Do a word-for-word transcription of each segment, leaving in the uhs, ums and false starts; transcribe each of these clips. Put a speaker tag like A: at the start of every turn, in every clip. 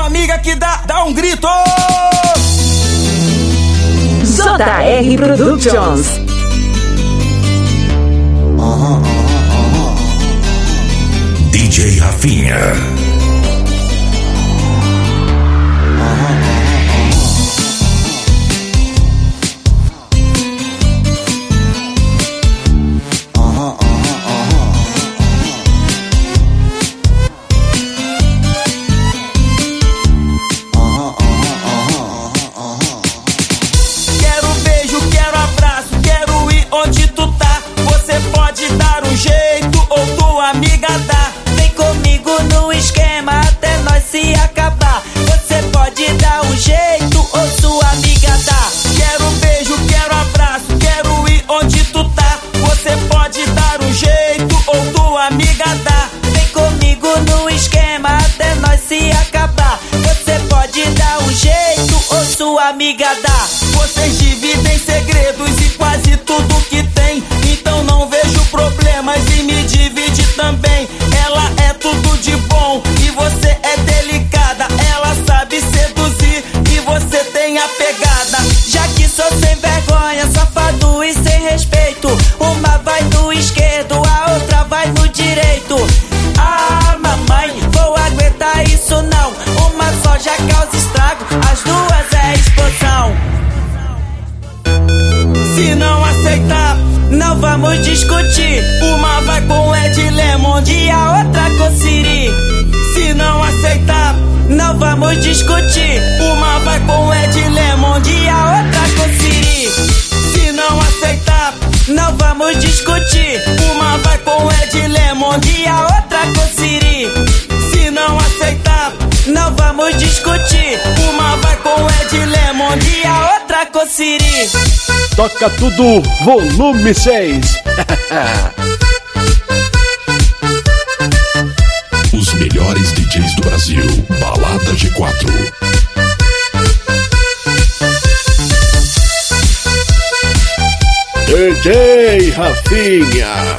A: amiga que dá, dá um grito.
B: J R Productions.
C: Uhum, uhum, uhum. D J Rafinha.
D: Amiga dá. Vocês dividem segredos e quase tudo que tem, então não vejo problemas em me dividir também. Ela é tudo de bom e você é delicada. Ela sabe seduzir e você tem a pegada. Já que sou sem vergonha, safado e sem respeito, uma vai no esquerdo, a outra vai no direito. Ah, mamãe, vou aguentar isso não. Uma só já causa estrago, as duas é explosão. Se não aceitar, não vamos discutir. Uma vai com Ed Lemond e a outra com Siri. Se não aceitar, não vamos discutir. Uma vai com Ed Lemond e a outra com Siri. Se não aceitar, não vamos discutir. Uma vai com Ed Lemond e a outra com Siri. Se não aceitar, não vamos discutir. Uma vai com Ed Lemond e a outra com Siri.
E: Toca tudo, volume seis.
C: Os melhores D Js do Brasil, Balada G quatro.
E: D J Rafinha.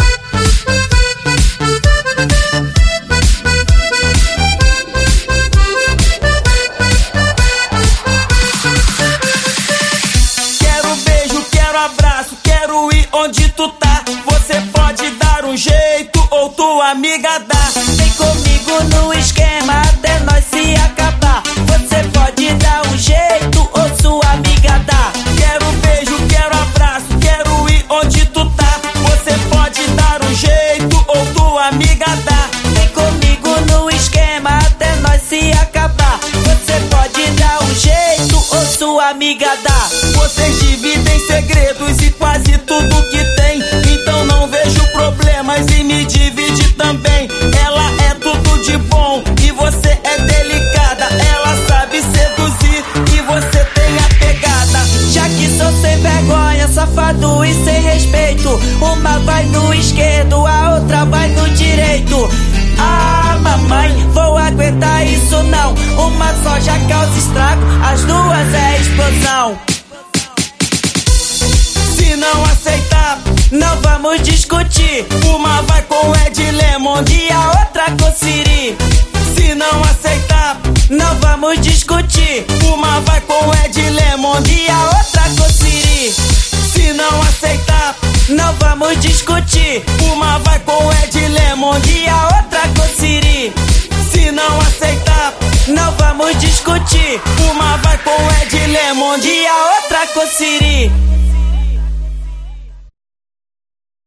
D: Onde tu tá, você pode dar um jeito ou tua amiga dá. Vem comigo no esquema até nós se acabar. Você pode dar um jeito ou sua amiga dá. Quero beijo, quero abraço, quero ir onde tu tá. Você pode dar um jeito ou tua amiga dá. Vem comigo no esquema até nós se acabar. Você pode dar um jeito ou sua amiga dá. Vocês dividem segredos e quase tudo que tem, então não vejo problemas em me dividir também. Ela é tudo de bom e você é delicada. Ela sabe seduzir e você tem a pegada. Já que sou sem vergonha, safado e sem respeito, uma vai no esquerdo, a outra vai no direito. Ah, mamãe, vou aguentar isso não. Uma só já causa estrago, as duas é explosão. Se não aceitar, não vamos discutir. Uma vai com Ed Lemond e a outra com Siri. Se não aceitar, não vamos discutir. Uma vai com Ed Lemond e a outra com Siri. Se não aceitar, não vamos discutir. Uma vai com Ed Lemond e a outra com Siri. Se não aceitar, não vamos discutir. Uma vai com Ed Lemond e a outra com Siri.